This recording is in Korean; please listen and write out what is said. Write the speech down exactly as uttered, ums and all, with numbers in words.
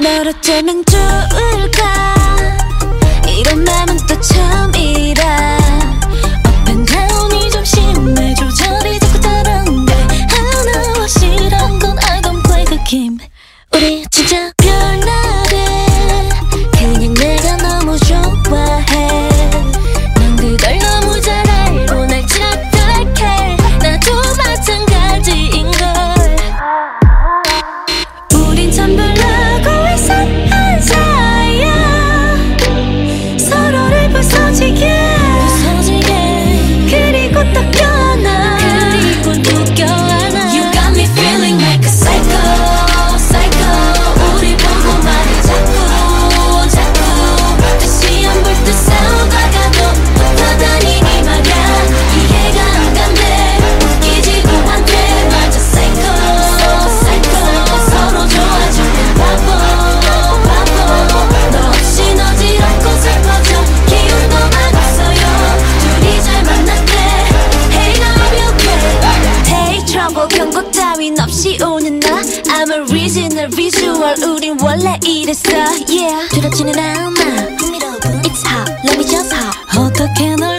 널 어쩌면 좋을까 이런 맘은 또 처음이라 Up and down이 좀 심해 조절이 자꾸 다른데 하나 확실한 건 I don't play the game 우리 진짜 별나래 그냥 내가 너무 좋아해 넌 그걸 너무 잘 알고 날 착각해 나도 마찬가지인걸 우린 참 별나고 이상한 사이야 서로를 부서지게 부서지게 그리고 또 껴안아 그리고 또 껴안아 You got me feeling like a psycho psycho 우리 보고 말해 자꾸 자꾸 다시 안 볼 듯 싸우다가도 붙어다니니 말야 이해가 안 간대 웃기지도 않대 맞아 psycho psycho 서로 좋아지는 바보 바보 너 없인 어지럽고 슬퍼져 기운도 많았어요 둘이 잘 만났대 Hey now I'm okay Hey trouble 경고 따윈 없이 오는 나 I'm a original visual 우린 원래 이랬어 Yeah 두렵지는 않아 It's hot let me just hop 어떻게 널